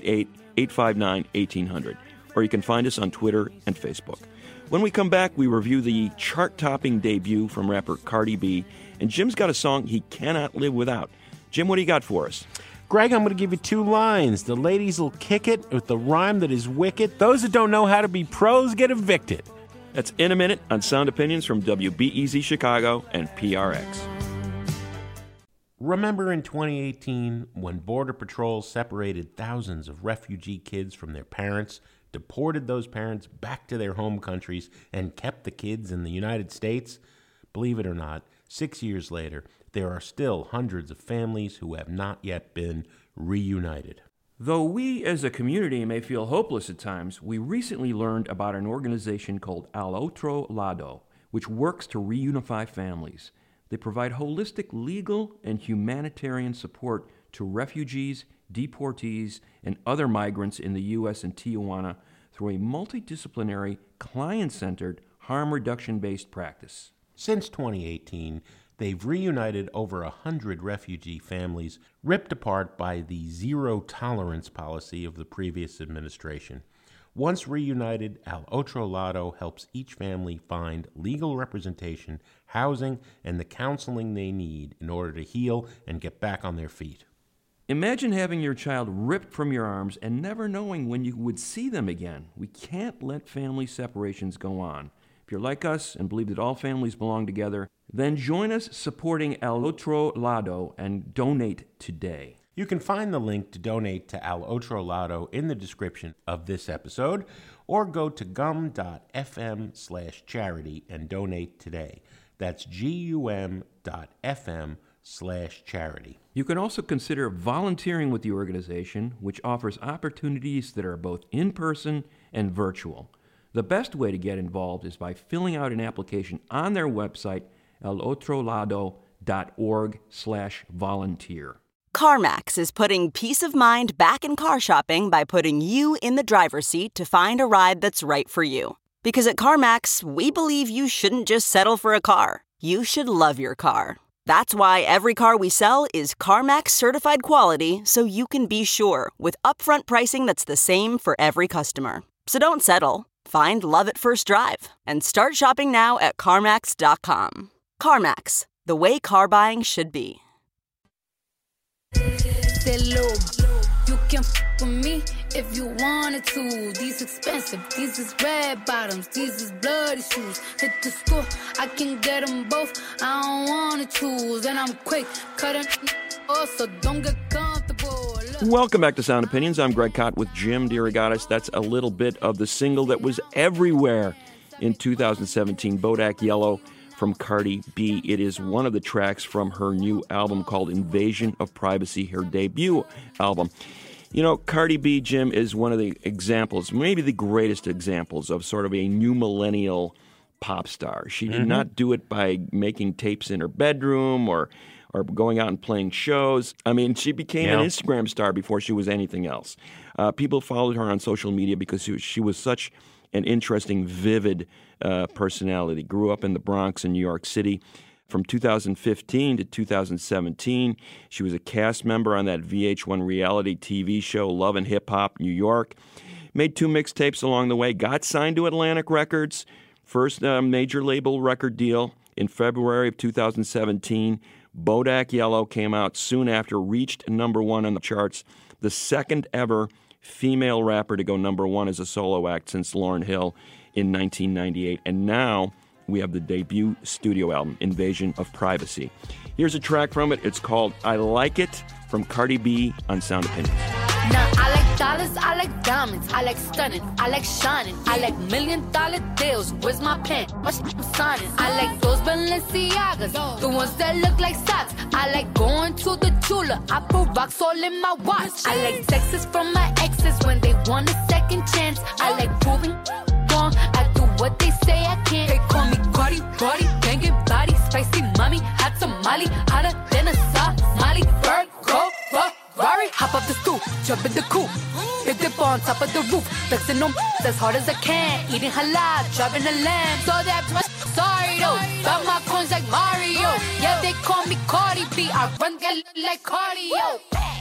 888-859-1800. Or you can find us on Twitter and Facebook. When we come back, we review the chart-topping debut from rapper Cardi B, and Jim's got a song he cannot live without. Jim, what do you got for us? Greg, I'm going to give you 2 lines. The ladies will kick it with the rhyme that is wicked. Those that don't know how to be pros get evicted. That's in a minute on Sound Opinions from WBEZ Chicago and PRX. Remember in 2018 when Border Patrol separated thousands of refugee kids from their parents, deported those parents back to their home countries, and kept the kids in the United States? Believe it or not, 6 years later, there are still hundreds of families who have not yet been reunited. Though we as a community may feel hopeless at times, we recently learned about an organization called Al Otro Lado, which works to reunify families. They provide holistic legal and humanitarian support to refugees, deportees, and other migrants in the U.S. and Tijuana through a multidisciplinary, client-centered, harm reduction-based practice. Since 2018, they've reunited over 100 refugee families ripped apart by the zero-tolerance policy of the previous administration. Once reunited, Al Otro Lado helps each family find legal representation, housing, and the counseling they need in order to heal and get back on their feet. Imagine having your child ripped from your arms and never knowing when you would see them again. We can't let family separations go on. If you're like us and believe that all families belong together, then join us supporting Al Otro Lado and donate today. You can find the link to donate to Al Otro Lado in the description of this episode, or go to gum.fm/charity and donate today. That's gum.fm/charity. You can also consider volunteering with the organization, which offers opportunities that are both in-person and virtual. The best way to get involved is by filling out an application on their website, alotrolado.org/volunteer. CarMax is putting peace of mind back in car shopping by putting you in the driver's seat to find a ride that's right for you. Because at CarMax, we believe you shouldn't just settle for a car. You should love your car. That's why every car we sell is CarMax certified quality, so you can be sure with upfront pricing that's the same for every customer. So don't settle. Find love at first drive and start shopping now at CarMax.com. CarMax, the way car buying should be. Say, look, you can f with me if you wanted to. These expensive, these is red bottoms, these is bloody shoes. Hit the school, I can get them both. I don't wanna choose, and I'm quick cutting off, so don't get comfortable. Welcome back to Sound Opinions. I'm Greg Kot with Jim DeRogatis. That's a little bit of the single that was everywhere in 2017, Bodak Yellow from Cardi B. It is one of the tracks from her new album called Invasion of Privacy, her debut album. You know, Cardi B, Jim, is one of the examples, maybe the greatest examples of sort of a new millennial pop star. She did not do it by making tapes in her bedroom or going out and playing shows. I mean, she became an Instagram star before she was anything else. People followed her on social media because she was such an interesting, vivid personality. Grew up in the Bronx in New York City. From 2015 to 2017, she was a cast member on that VH1 reality TV show Love and Hip Hop New York. Made 2 mixtapes along the way. Got signed to Atlantic Records. First major label record deal in February of 2017. Bodak Yellow came out soon after, reached number 1 on the charts. The second ever female rapper to go number 1 as a solo act since Lauryn Hill in 1998. And now we have the debut studio album, Invasion of Privacy. Here's a track from it. It's called I Like It from Cardi B on Sound Opinions. Now I like dollars, I like diamonds, I like stunning, I like shining, I like $1 million deals. Where's my pen? My I'm signing. I like those Balenciagas, the ones that look like socks. I like going to the Tula, I put rocks all in my watch. I like texts from my exes when they want a second chance. I like proving wrong, I do what they say I can't. They call me Cardi, banging body, spicy mommy, hot tamale, hotter than a Somali. Bird, go, Rari, hop up the stoop, jump in the coop, big dip on top of the roof, flexing on as hard as I can, eating halal, driving a lamb, so that's my sorry though, got my coins like Mario, yeah they call me Cardi B, I run like cardio.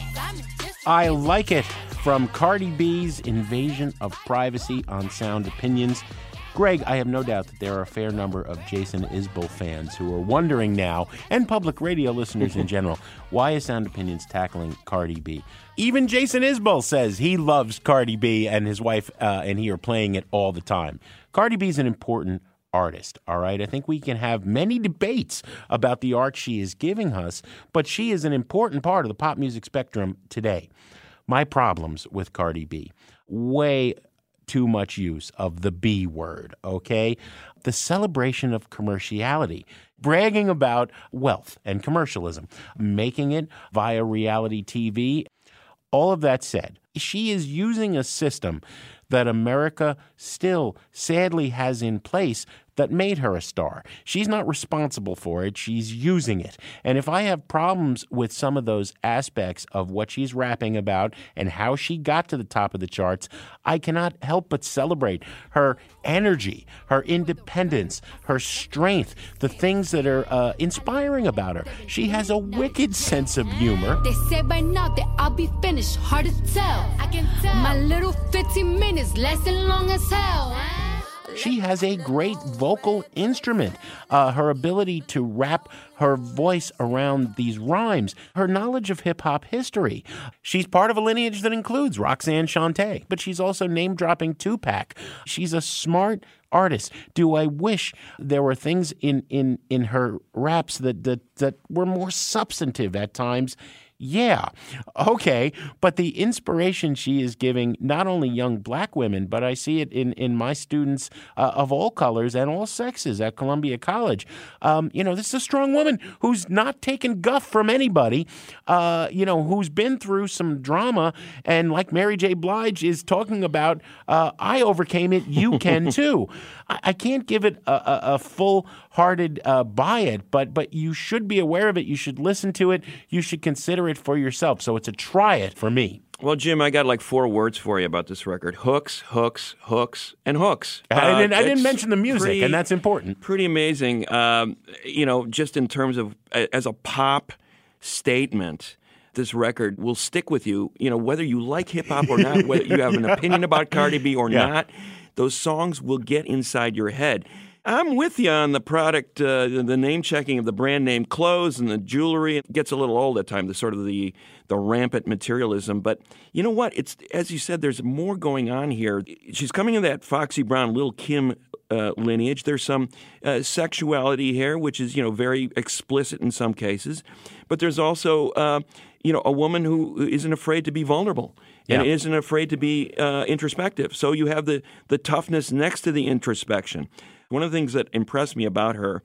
I Like It from Cardi B's Invasion of Privacy on Sound Opinions. Greg, I have no doubt that there are a fair number of Jason Isbell fans who are wondering now, and public radio listeners in general, why is Sound Opinions tackling Cardi B? Even Jason Isbell says he loves Cardi B, and his wife and he are playing it all the time. Cardi B is an important artist, all right? I think we can have many debates about the art she is giving us, but she is an important part of the pop music spectrum today. My problems with Cardi B, way too much use of the B word, okay? The celebration of commerciality, bragging about wealth and commercialism, making it via reality TV. All of that said, she is using a system that America still sadly has in place that made her a star. She's not responsible for it. She's using it. And if I have problems with some of those aspects of what she's rapping about and how she got to the top of the charts, I cannot help but celebrate her energy, her independence, her strength, the things that are inspiring about her. She has a wicked sense of humor. They say by now that I'll be finished, hard to tell. I can tell. My little 15 minutes lasting long as hell. She has a great vocal instrument. Her ability to wrap her voice around these rhymes, her knowledge of hip-hop history. She's part of a lineage that includes Roxanne Shante, but she's also name-dropping Tupac. She's a smart artist. Do I wish there were things in her raps that were more substantive at times? Yeah, okay, but the inspiration she is giving not only young black women, but I see it in my students of all colors and all sexes at Columbia College. This is a strong woman who's not taken guff from anybody, who's been through some drama, and like Mary J. Blige is talking about, I overcame it, you can too. I can't give it a full-hearted buy it, but you should be aware of it. You should listen to it. You should consider it for yourself. So it's a try it for me. Well, Jim, I got like 4 words for you about this record. Hooks, hooks, hooks, and hooks. I didn't mention the music, and that's important. Pretty amazing. Just in terms of as a pop statement, this record will stick with you, whether you like hip-hop or not, whether you have an opinion about Cardi B or not. Those songs will get inside your head. I'm with you on the product, the name-checking of the brand name clothes and the jewelry. It gets a little old at times, the rampant materialism. But you know what? It's, as you said, there's more going on here. She's coming in that Foxy Brown, Lil' Kim lineage. There's some sexuality here, which is, very explicit in some cases. But there's also, a woman who isn't afraid to be vulnerable. And isn't afraid to be introspective. So you have the toughness next to the introspection. One of the things that impressed me about her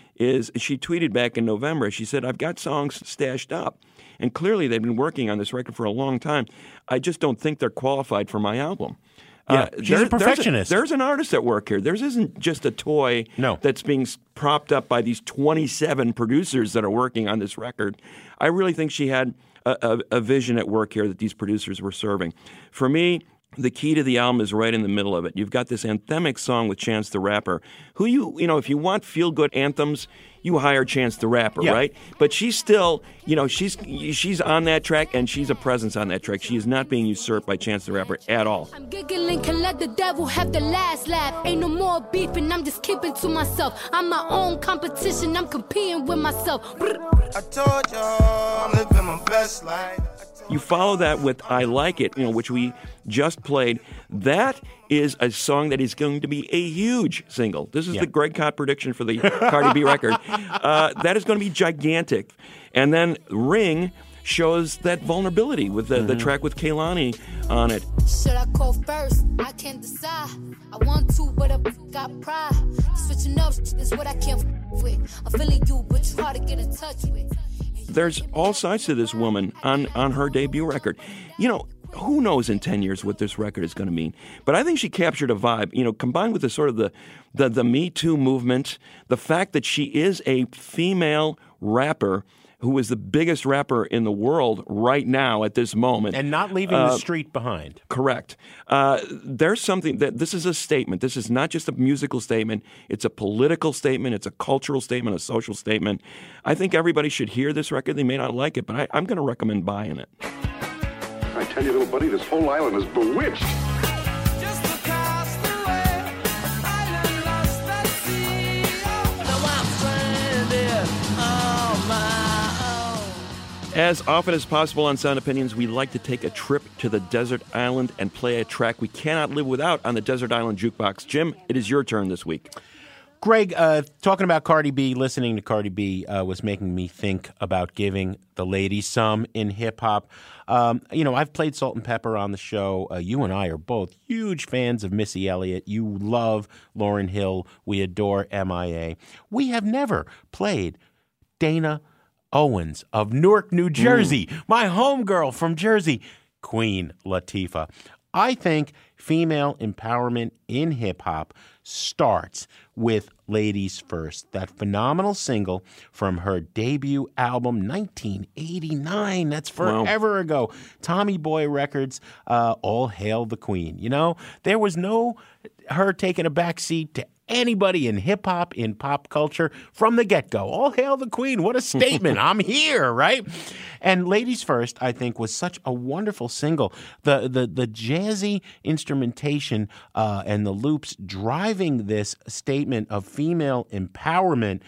is she tweeted back in November, she said, I've got songs stashed up. And clearly they've been working on this record for a long time. I just don't think they're qualified for my album. She's a perfectionist. There's an artist at work here. There's isn't just a toy that's being propped up by these 27 producers that are working on this record. I really think she had a vision at work here that these producers were serving. For me, the key to the album is right in the middle of it. You've got this anthemic song with Chance the Rapper, who if you want feel-good anthems, you hire Chance the Rapper, right? But she's still, she's on that track, and she's a presence on that track. She is not being usurped by Chance the Rapper at all. I'm giggling, can let the devil have the last laugh. Ain't no more beefing, I'm just keeping to myself. I'm my own competition, I'm competing with myself. I told you I'm living my best life. You follow that with I Like It, which we just played. That is a song that is going to be a huge single. This is the Greg Kot prediction for the Cardi B record. That is going to be gigantic. And then Ring shows that vulnerability with the track with Kehlani on it. Should I call first? I can't decide. I want to, but I got pride. Switching up is what I can't with. I'm feeling you, but you hard to get in touch with. There's all sides to this woman on her debut record. Who knows in 10 years what this record is going to mean? But I think she captured a vibe, combined with the sort of the Me Too movement, the fact that she is a female rapper who is the biggest rapper in the world right now at this moment. And not leaving the street behind. Correct. There's something that this is a statement. This is not just a musical statement. It's a political statement. It's a cultural statement, a social statement. I think everybody should hear this record. They may not like it, but I'm going to recommend buying it. I tell you, little buddy, this whole island is bewitched. As often as possible on Sound Opinions, we like to take a trip to the desert island and play a track we cannot live without on the Desert Island Jukebox. Jim, it is your turn this week. Greg, talking about Cardi B, listening to Cardi B was making me think about giving the ladies some in hip-hop. I've played Salt and Pepper on the show. You and I are both huge fans of Missy Elliott. You love Lauryn Hill. We adore MIA. We have never played Dana Owens of Newark, New Jersey, my homegirl from Jersey, Queen Latifah. I think female empowerment in hip-hop starts with Ladies First, that phenomenal single from her debut album, 1989. That's forever ago. Tommy Boy Records, All Hail the Queen. There was no her taking a back seat to anybody in hip-hop, in pop culture from the get-go. All hail the Queen. What a statement. I'm here, right? And Ladies First, I think, was such a wonderful single. The jazzy instrumentation and the loops driving this statement of female empowerment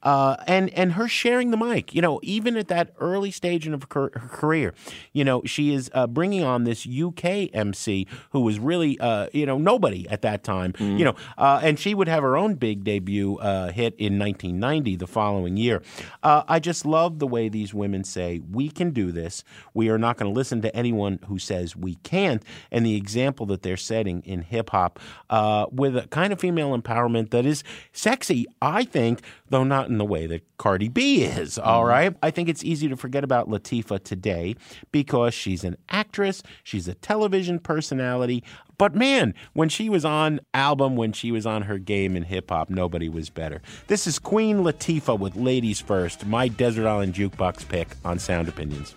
and her sharing the mic. Even at that early stage of her career, she is bringing on this UK MC who was really, nobody at that time, and she would have her own big debut hit in 1990, the following year. I just love the way these women say, we can do this. We are not going to listen to anyone who says we can't. And the example that they're setting in hip-hop with a kind of female empowerment that is sexy, I think, though not in the way that Cardi B is, all right? I think it's easy to forget about Latifah today because she's an actress, she's a television personality. But man, when she was on album, when she was on her game in hip-hop, nobody was better. This is Queen Latifah with Ladies First, my Desert Island Jukebox pick on Sound Opinions.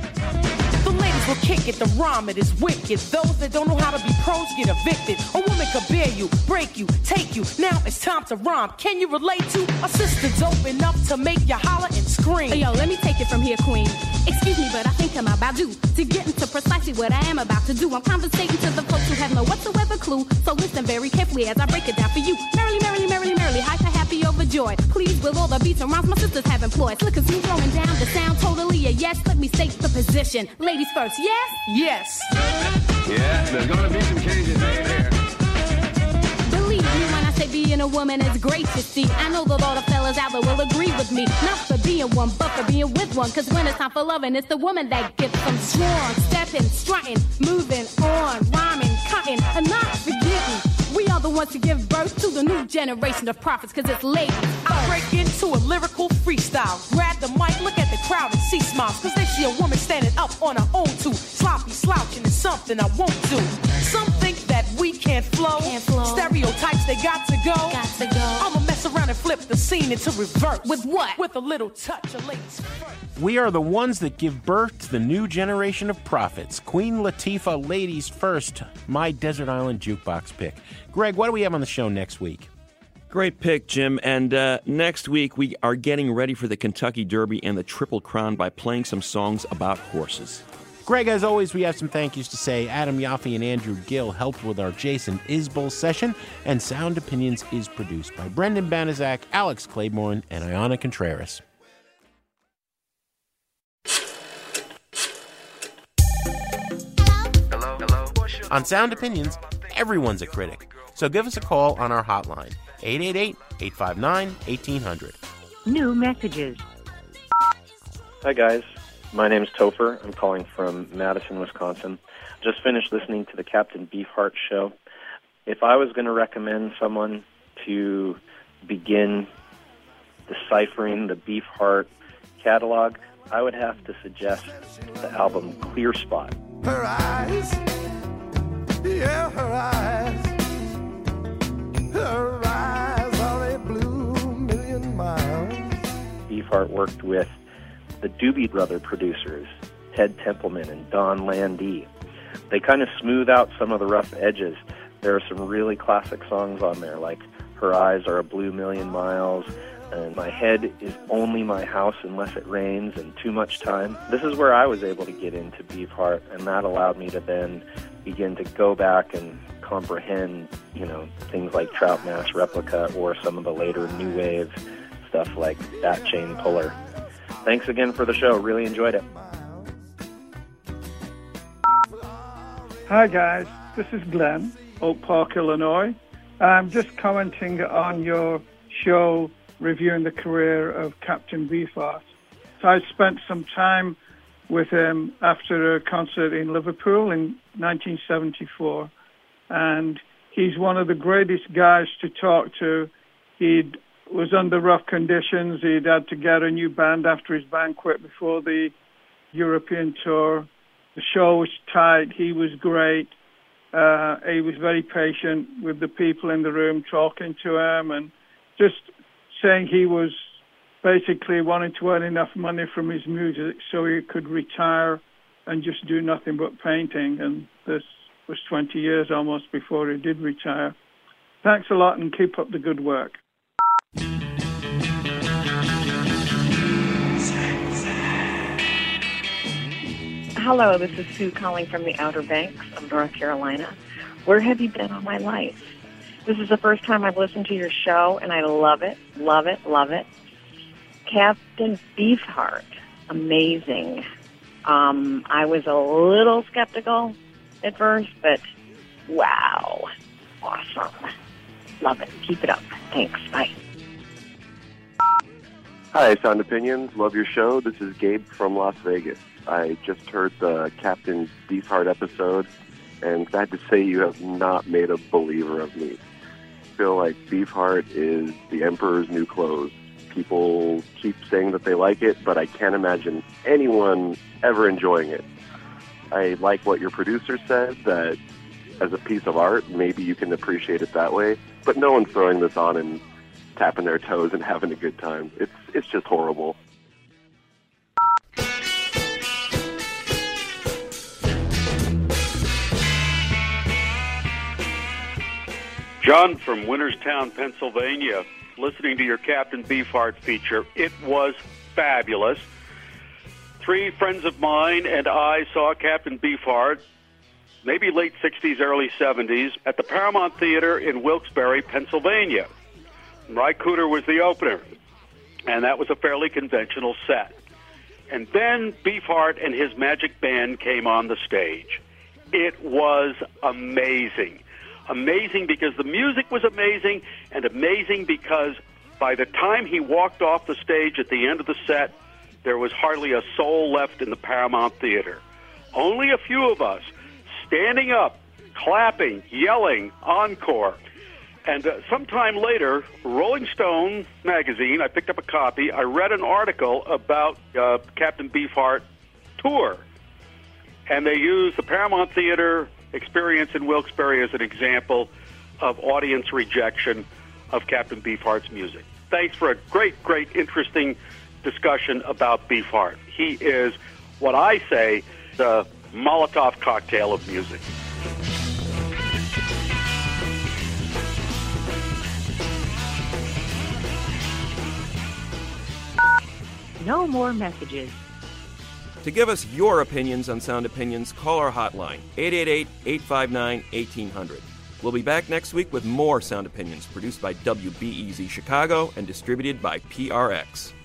The ladies will kick it, the rhyme it is wicked. Those that don't know how to be pros get evicted. A woman could bear you, break you, take you. Now it's time to rhyme. Can you relate to a sister dope enough to make you holler and scream? Hey, yo, let me take it from here, Queen. Excuse me, but I think I'm about due to get into precisely what I am about to do. I'm conversating to the folks who have no whatsoever clue. So listen very carefully as I break it down for you. Merrily, merrily, merrily, merrily, hyper, happy, overjoyed. Pleased with all the beats and rhymes my sisters have employed. Slick as me throwing down the sound, totally a yes. Let me state the position. Ladies first, yes? Yes. Yeah, there's going to be some changes there. Believe me when I say say being a woman is great, you see. I know that all the fellas out there will agree with me. Not for being one, but for being with one. Cause when it's time for loving, it's the woman that gets them strong. Stepping, strutting, moving on, rhyming, cutting, and not forgetting. We are the ones to give birth to the new generation of prophets, cause it's ladies. I break into a lyrical freestyle. Grab the mic, look at the crowd and see smiles. Cause they see a woman standing up on her own too. Sloppy slouching is something I won't do. Some think that we can't flow. Stereotypes, they got to go. I'ma mess around and flip the scene into reverse. With what? With a little touch of ladies first. We are the ones that give birth to the new generation of prophets. Queen Latifah, ladies first. My Desert Island Jukebox pick. Greg, what do we have on the show next week? Great pick, Jim. And next week, we are getting ready for the Kentucky Derby and the Triple Crown by playing some songs about horses. Greg, as always, we have some thank yous to say. Adam Yaffe and Andrew Gill helped with our Jason Isbell session, and Sound Opinions is produced by Brendan Banaszak, Alex Claiborne, and Ayana Contreras. Hello. On Sound Opinions, everyone's a critic. So give us a call on our hotline, 888-859-1800. New messages. Hi, guys. My name's Topher. I'm calling from Madison, Wisconsin. Just finished listening to the Captain Beefheart show. If I was going to recommend someone to begin deciphering the Beefheart catalog, I would have to suggest the album Clear Spot. Her eyes, yeah, her eyes. Her eyes are a blue million miles. Beefheart worked with the Doobie Brother producers, Ted Templeman and Don Landee. They kind of smooth out some of the rough edges. There are some really classic songs on there, like Her Eyes Are a Blue Million Miles, and My Head Is Only My House Unless It Rains, and Too Much Time. This is where I was able to get into Beefheart, and that allowed me to then begin to go back and comprehend, things like Trout Mask Replica or some of the later new wave stuff like Bat Chain Puller. Thanks again for the show. Really enjoyed it. Hi, guys. This is Glenn, Oak Park, Illinois. I'm just commenting on your show reviewing the career of Captain Beefheart. So I spent some time with him after a concert in Liverpool in 1974, and he's one of the greatest guys to talk to. He was under rough conditions. He'd had to get a new band after his band quit before the European tour. The show was tight. He was great. He was very patient with the people in the room, talking to him and just saying he was basically wanting to earn enough money from his music so he could retire and just do nothing but painting. And this was 20 years almost before he did retire. Thanks a lot and keep up the good work. Hello, this is Sue calling from the Outer Banks of North Carolina. Where have you been all my life? This is the first time I've listened to your show, and I love it, love it, love it. Captain Beefheart, amazing. I was a little skeptical at first, but wow, awesome. Love it. Keep it up. Thanks. Bye. Hi, Sound Opinions. Love your show. This is Gabe from Las Vegas. I just heard the Captain Beefheart episode, and sad to say you have not made a believer of me. I feel like Beefheart is the Emperor's new clothes. People keep saying that they like it, but I can't imagine anyone ever enjoying it. I like what your producer said, that as a piece of art, maybe you can appreciate it that way, but no one's throwing this on and tapping their toes and having a good time. It's just horrible. John from Winterstown, Pennsylvania, listening to your Captain Beefheart feature. It was fabulous. 3 friends of mine and I saw Captain Beefheart, maybe late 60s, early 70s, at the Paramount Theater in Wilkes-Barre, Pennsylvania. Ry Cooder was the opener, and that was a fairly conventional set. And then Beefheart and his magic band came on the stage. It was amazing. Amazing because the music was amazing, and amazing because by the time he walked off the stage at the end of the set, there was hardly a soul left in the Paramount Theater. Only a few of us standing up, clapping, yelling, encore. And sometime later, Rolling Stone magazine, I picked up a copy, I read an article about Captain Beefheart tour. And they used the Paramount Theater experience in Wilkes-Barre as an example of audience rejection of Captain Beefheart's music. Thanks for a great, interesting discussion about Beefheart. He is what I say the Molotov cocktail of music. No more messages. To give us your opinions on Sound Opinions, call our hotline, 888-859-1800. We'll be back next week with more Sound Opinions, produced by WBEZ Chicago and distributed by PRX.